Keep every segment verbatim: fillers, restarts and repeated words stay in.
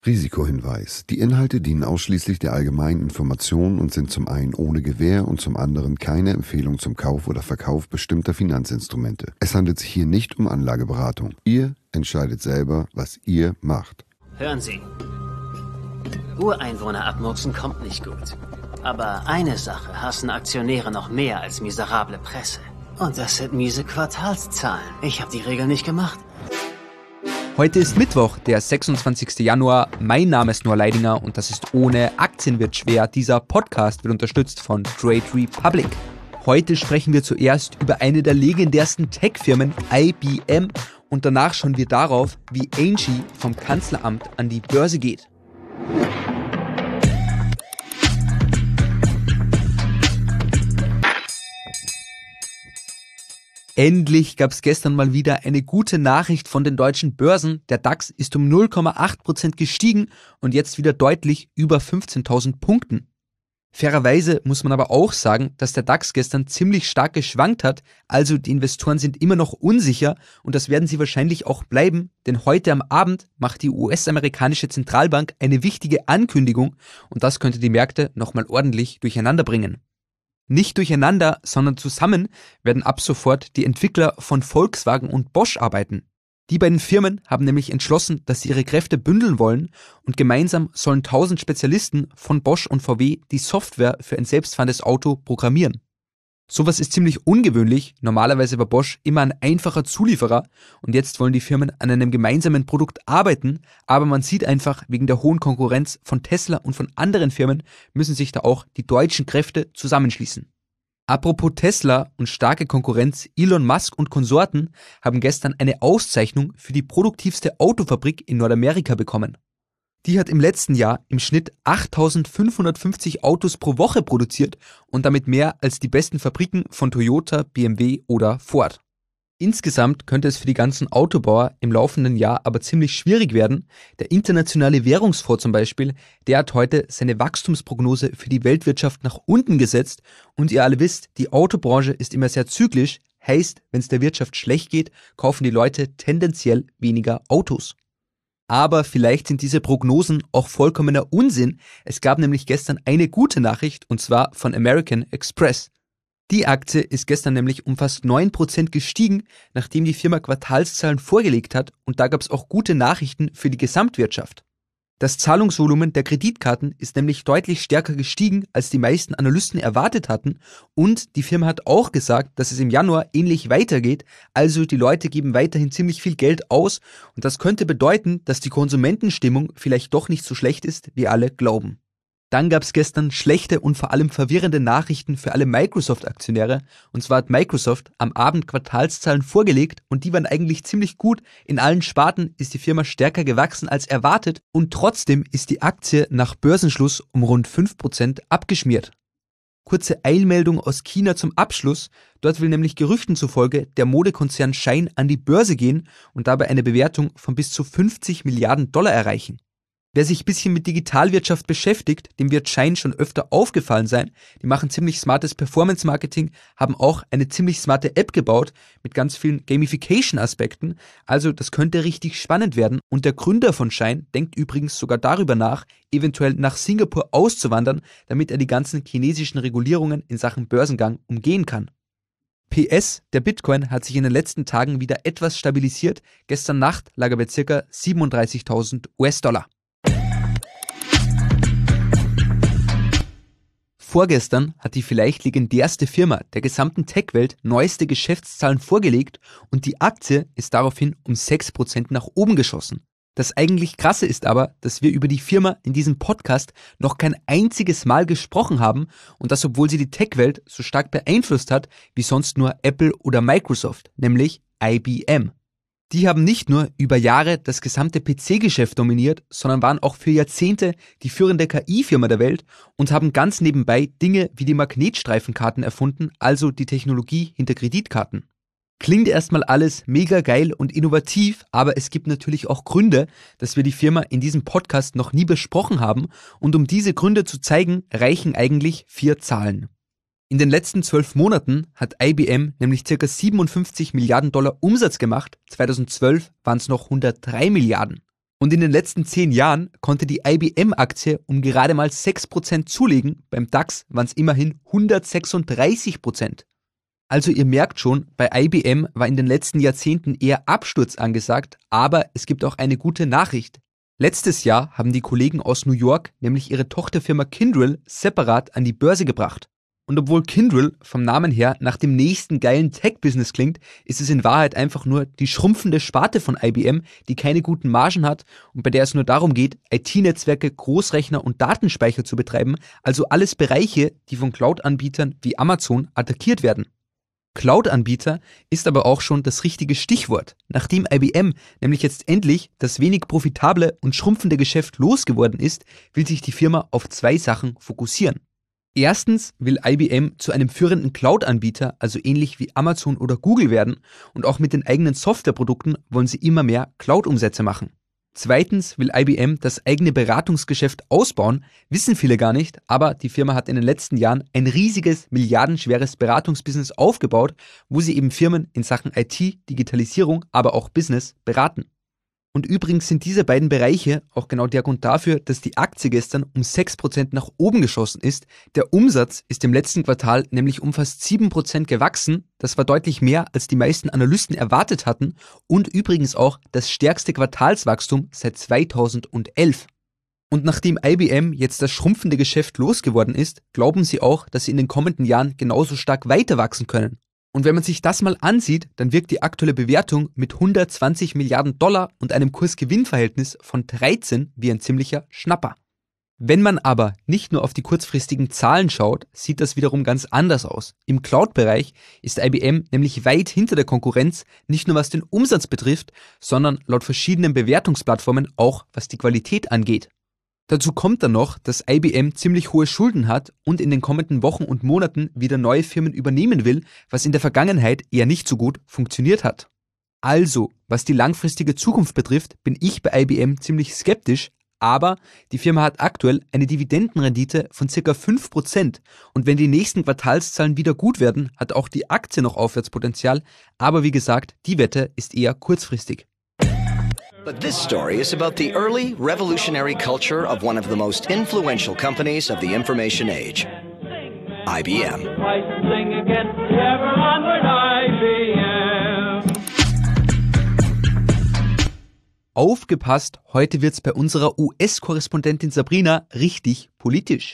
Risikohinweis. Die Inhalte dienen ausschließlich der allgemeinen Information und sind zum einen ohne Gewähr und zum anderen keine Empfehlung zum Kauf oder Verkauf bestimmter Finanzinstrumente. Es handelt sich hier nicht um Anlageberatung. Ihr entscheidet selber, was ihr macht. Hören Sie. Ureinwohner abmurksen kommt nicht gut. Aber eine Sache hassen Aktionäre noch mehr als miserable Presse. Und das sind miese Quartalszahlen. Ich habe die Regel nicht gemacht. Heute ist Mittwoch, der sechsundzwanzigster Januar. Mein Name ist Noah Leidinger und das ist ohne Aktien wird schwer. Dieser Podcast wird unterstützt von Trade Republic. Heute sprechen wir zuerst über eine der legendärsten Tech-Firmen, I B M. Und danach schauen wir darauf, wie Angie vom Kanzleramt an die Börse geht. Endlich gab es gestern mal wieder eine gute Nachricht von den deutschen Börsen. Der DAX ist um null Komma acht Prozent gestiegen und jetzt wieder deutlich über fünfzehntausend Punkten. Fairerweise muss man aber auch sagen, dass der DAX gestern ziemlich stark geschwankt hat, also die Investoren sind immer noch unsicher und das werden sie wahrscheinlich auch bleiben, denn heute am Abend macht die U S-amerikanische Zentralbank eine wichtige Ankündigung und das könnte die Märkte nochmal ordentlich durcheinander bringen. Nicht durcheinander, sondern zusammen werden ab sofort die Entwickler von Volkswagen und Bosch arbeiten. Die beiden Firmen haben nämlich entschlossen, dass sie ihre Kräfte bündeln wollen und gemeinsam sollen tausend Spezialisten von Bosch und V W die Software für ein selbstfahrendes Auto programmieren. Sowas ist ziemlich ungewöhnlich, normalerweise war Bosch immer ein einfacher Zulieferer und jetzt wollen die Firmen an einem gemeinsamen Produkt arbeiten, aber man sieht einfach, wegen der hohen Konkurrenz von Tesla und von anderen Firmen müssen sich da auch die deutschen Kräfte zusammenschließen. Apropos Tesla und starke Konkurrenz, Elon Musk und Konsorten haben gestern eine Auszeichnung für die produktivste Autofabrik in Nordamerika bekommen. Die hat im letzten Jahr im Schnitt achttausendfünfhundertfünfzig Autos pro Woche produziert und damit mehr als die besten Fabriken von Toyota, B M W oder Ford. Insgesamt könnte es für die ganzen Autobauer im laufenden Jahr aber ziemlich schwierig werden. Der Internationale Währungsfonds zum Beispiel, der hat heute seine Wachstumsprognose für die Weltwirtschaft nach unten gesetzt und ihr alle wisst, die Autobranche ist immer sehr zyklisch, heißt, wenn es der Wirtschaft schlecht geht, kaufen die Leute tendenziell weniger Autos. Aber vielleicht sind diese Prognosen auch vollkommener Unsinn. Es gab nämlich gestern eine gute Nachricht und zwar von American Express. Die Aktie ist gestern nämlich um fast neun Prozent gestiegen, nachdem die Firma Quartalszahlen vorgelegt hat und da gab es auch gute Nachrichten für die Gesamtwirtschaft. Das Zahlungsvolumen der Kreditkarten ist nämlich deutlich stärker gestiegen, als die meisten Analysten erwartet hatten und die Firma hat auch gesagt, dass es im Januar ähnlich weitergeht, also die Leute geben weiterhin ziemlich viel Geld aus und das könnte bedeuten, dass die Konsumentenstimmung vielleicht doch nicht so schlecht ist, wie alle glauben. Dann gab es gestern schlechte und vor allem verwirrende Nachrichten für alle Microsoft-Aktionäre. Und zwar hat Microsoft am Abend Quartalszahlen vorgelegt und die waren eigentlich ziemlich gut. In allen Sparten ist die Firma stärker gewachsen als erwartet und trotzdem ist die Aktie nach Börsenschluss um rund fünf Prozent abgeschmiert. Kurze Eilmeldung aus China zum Abschluss. Dort will nämlich Gerüchten zufolge der Modekonzern Shein an die Börse gehen und dabei eine Bewertung von bis zu fünfzig Milliarden Dollar erreichen. Wer sich ein bisschen mit Digitalwirtschaft beschäftigt, dem wird Shein schon öfter aufgefallen sein. Die machen ziemlich smartes Performance-Marketing, haben auch eine ziemlich smarte App gebaut mit ganz vielen Gamification-Aspekten. Also das könnte richtig spannend werden. Und der Gründer von Shein denkt übrigens sogar darüber nach, eventuell nach Singapur auszuwandern, damit er die ganzen chinesischen Regulierungen in Sachen Börsengang umgehen kann. P S, der Bitcoin hat sich in den letzten Tagen wieder etwas stabilisiert. Gestern Nacht lag er bei ca. siebenunddreißigtausend US-Dollar. Vorgestern hat die vielleicht legendärste Firma der gesamten Tech-Welt neueste Geschäftszahlen vorgelegt und die Aktie ist daraufhin um sechs Prozent nach oben geschossen. Das eigentlich Krasse ist aber, dass wir über die Firma in diesem Podcast noch kein einziges Mal gesprochen haben und das, obwohl sie die Tech-Welt so stark beeinflusst hat wie sonst nur Apple oder Microsoft, nämlich I B M. Die haben nicht nur über Jahre das gesamte P C-Geschäft dominiert, sondern waren auch für Jahrzehnte die führende K I-Firma der Welt und haben ganz nebenbei Dinge wie die Magnetstreifenkarten erfunden, also die Technologie hinter Kreditkarten. Klingt erstmal alles mega geil und innovativ, aber es gibt natürlich auch Gründe, dass wir die Firma in diesem Podcast noch nie besprochen haben und um diese Gründe zu zeigen, reichen eigentlich vier Zahlen. In den letzten zwölf Monaten hat I B M nämlich ca. siebenundfünfzig Milliarden Dollar Umsatz gemacht, zweitausendzwölf waren es noch hundertdrei Milliarden. Und in den letzten zehn Jahren konnte die I B M-Aktie um gerade mal sechs Prozent zulegen. Beim DAX waren es immerhin hundertsechsunddreißig Prozent. Also ihr merkt schon, bei I B M war in den letzten Jahrzehnten eher Absturz angesagt, aber es gibt auch eine gute Nachricht. Letztes Jahr haben die Kollegen aus New York nämlich ihre Tochterfirma Kyndryl separat an die Börse gebracht. Und obwohl Kyndryl vom Namen her nach dem nächsten geilen Tech-Business klingt, ist es in Wahrheit einfach nur die schrumpfende Sparte von I B M, die keine guten Margen hat und bei der es nur darum geht, I T-Netzwerke, Großrechner und Datenspeicher zu betreiben, also alles Bereiche, die von Cloud-Anbietern wie Amazon attackiert werden. Cloud-Anbieter ist aber auch schon das richtige Stichwort. Nachdem I B M nämlich jetzt endlich das wenig profitable und schrumpfende Geschäft losgeworden ist, will sich die Firma auf zwei Sachen fokussieren. Erstens will I B M zu einem führenden Cloud-Anbieter, also ähnlich wie Amazon oder Google werden, und auch mit den eigenen Softwareprodukten wollen sie immer mehr Cloud-Umsätze machen. Zweitens will I B M das eigene Beratungsgeschäft ausbauen, wissen viele gar nicht, aber die Firma hat in den letzten Jahren ein riesiges, milliardenschweres Beratungsbusiness aufgebaut, wo sie eben Firmen in Sachen I T, Digitalisierung, aber auch Business beraten. Und übrigens sind diese beiden Bereiche auch genau der Grund dafür, dass die Aktie gestern um sechs Prozent nach oben geschossen ist. Der Umsatz ist im letzten Quartal nämlich um fast sieben Prozent gewachsen. Das war deutlich mehr, als die meisten Analysten erwartet hatten und übrigens auch das stärkste Quartalswachstum seit zweitausendelf. Und nachdem I B M jetzt das schrumpfende Geschäft losgeworden ist, glauben sie auch, dass sie in den kommenden Jahren genauso stark weiter wachsen können. Und wenn man sich das mal ansieht, dann wirkt die aktuelle Bewertung mit hundertzwanzig Milliarden Dollar und einem Kurs-Gewinn-Verhältnis von dreizehn wie ein ziemlicher Schnapper. Wenn man aber nicht nur auf die kurzfristigen Zahlen schaut, sieht das wiederum ganz anders aus. Im Cloud-Bereich ist I B M nämlich weit hinter der Konkurrenz, nicht nur was den Umsatz betrifft, sondern laut verschiedenen Bewertungsplattformen auch was die Qualität angeht. Dazu kommt dann noch, dass I B M ziemlich hohe Schulden hat und in den kommenden Wochen und Monaten wieder neue Firmen übernehmen will, was in der Vergangenheit eher nicht so gut funktioniert hat. Also, was die langfristige Zukunft betrifft, bin ich bei I B M ziemlich skeptisch, aber die Firma hat aktuell eine Dividendenrendite von ca. fünf Prozent und wenn die nächsten Quartalszahlen wieder gut werden, hat auch die Aktie noch Aufwärtspotenzial, aber wie gesagt, die Wette ist eher kurzfristig. But this story is about the early revolutionary culture of one of the most influential companies of the information age, I B M. Aufgepasst, heute wird's bei unserer U S-Korrespondentin Sabrina richtig politisch.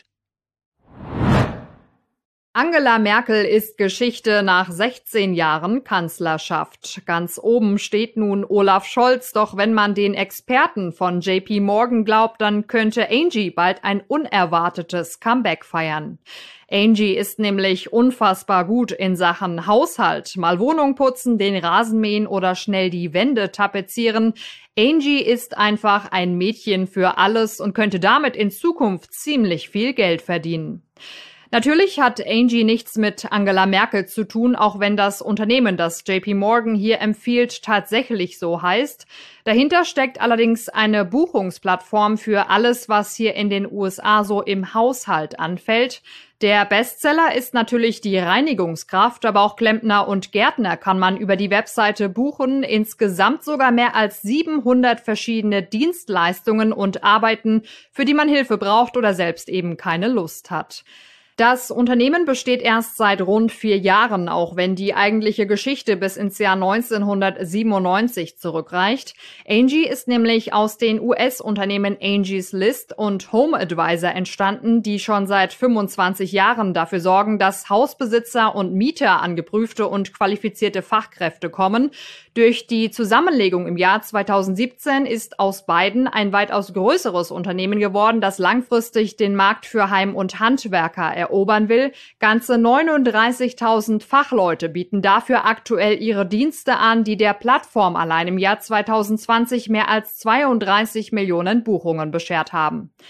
Angela Merkel ist Geschichte nach sechzehn Jahren Kanzlerschaft. Ganz oben steht nun Olaf Scholz, doch wenn man den Experten von J P Morgan glaubt, dann könnte Angie bald ein unerwartetes Comeback feiern. Angie ist nämlich unfassbar gut in Sachen Haushalt. Mal Wohnung putzen, den Rasen mähen oder schnell die Wände tapezieren. Angie ist einfach ein Mädchen für alles und könnte damit in Zukunft ziemlich viel Geld verdienen. Natürlich hat Angie nichts mit Angela Merkel zu tun, auch wenn das Unternehmen, das J P Morgan hier empfiehlt, tatsächlich so heißt. Dahinter steckt allerdings eine Buchungsplattform für alles, was hier in den U S A so im Haushalt anfällt. Der Bestseller ist natürlich die Reinigungskraft, aber auch Klempner und Gärtner kann man über die Webseite buchen. Insgesamt sogar mehr als siebenhundert verschiedene Dienstleistungen und Arbeiten, für die man Hilfe braucht oder selbst eben keine Lust hat. Das Unternehmen besteht erst seit rund vier Jahren, auch wenn die eigentliche Geschichte bis ins Jahr neunzehnhundertsiebenundneunzig zurückreicht. Angie ist nämlich aus den U S-Unternehmen Angie's List und Home Advisor entstanden, die schon seit fünfundzwanzig Jahren dafür sorgen, dass Hausbesitzer und Mieter an geprüfte und qualifizierte Fachkräfte kommen. Durch die Zusammenlegung im Jahr zweitausendsiebzehn ist aus beiden ein weitaus größeres Unternehmen geworden, das langfristig den Markt für Heim- und Handwerker erobern will. Ganze neununddreißigtausend Fachleute bieten dafür aktuell ihre Dienste an, die der Plattform allein im Jahr zweitausendzwanzig mehr als zweiunddreißig Millionen Buchungen beschert haben.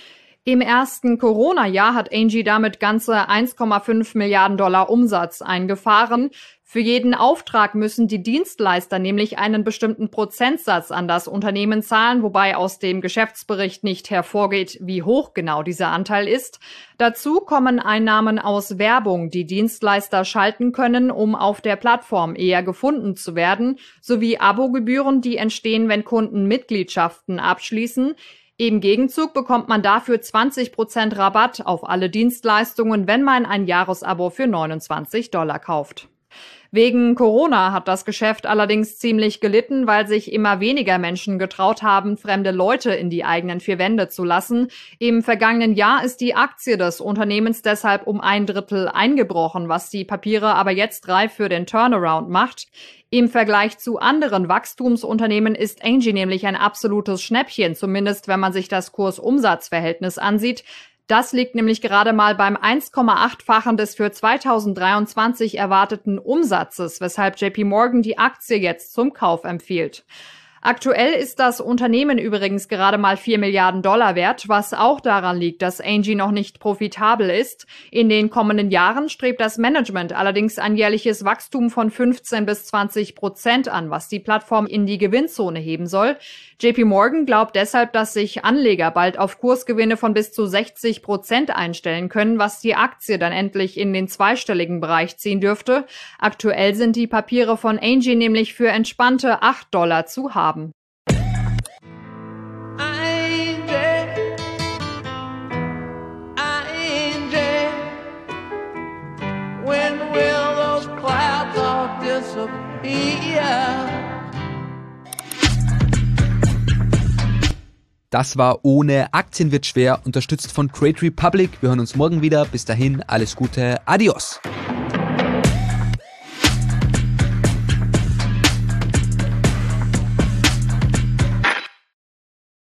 Im ersten Corona-Jahr hat Angie damit ganze eins Komma fünf Milliarden Dollar Umsatz eingefahren. Für jeden Auftrag müssen die Dienstleister nämlich einen bestimmten Prozentsatz an das Unternehmen zahlen, wobei aus dem Geschäftsbericht nicht hervorgeht, wie hoch genau dieser Anteil ist. Dazu kommen Einnahmen aus Werbung, die Dienstleister schalten können, um auf der Plattform eher gefunden zu werden, sowie Abogebühren, die entstehen, wenn Kunden Mitgliedschaften abschließen. Im Gegenzug bekommt man dafür zwanzig Prozent Rabatt auf alle Dienstleistungen, wenn man ein Jahresabo für neunundzwanzig Dollar kauft. Wegen Corona hat das Geschäft allerdings ziemlich gelitten, weil sich immer weniger Menschen getraut haben, fremde Leute in die eigenen vier Wände zu lassen. Im vergangenen Jahr ist die Aktie des Unternehmens deshalb um ein Drittel eingebrochen, was die Papiere aber jetzt reif für den Turnaround macht. Im Vergleich zu anderen Wachstumsunternehmen ist Angie nämlich ein absolutes Schnäppchen, zumindest wenn man sich das Kurs-Umsatz-Verhältnis ansieht. Das liegt nämlich gerade mal beim eins Komma acht-fachen des für zweitausenddreiundzwanzig erwarteten Umsatzes, weshalb J P Morgan die Aktie jetzt zum Kauf empfiehlt. Aktuell ist das Unternehmen übrigens gerade mal vier Milliarden Dollar wert, was auch daran liegt, dass Angie noch nicht profitabel ist. In den kommenden Jahren strebt das Management allerdings ein jährliches Wachstum von fünfzehn bis zwanzig Prozent an, was die Plattform in die Gewinnzone heben soll. J P Morgan glaubt deshalb, dass sich Anleger bald auf Kursgewinne von bis zu sechzig Prozent einstellen können, was die Aktie dann endlich in den zweistelligen Bereich ziehen dürfte. Aktuell sind die Papiere von Angie nämlich für entspannte acht Dollar zu haben. Das war Ohne Aktien wird schwer, unterstützt von Trade Republic. Wir hören uns morgen wieder. Bis dahin, alles Gute. Adios.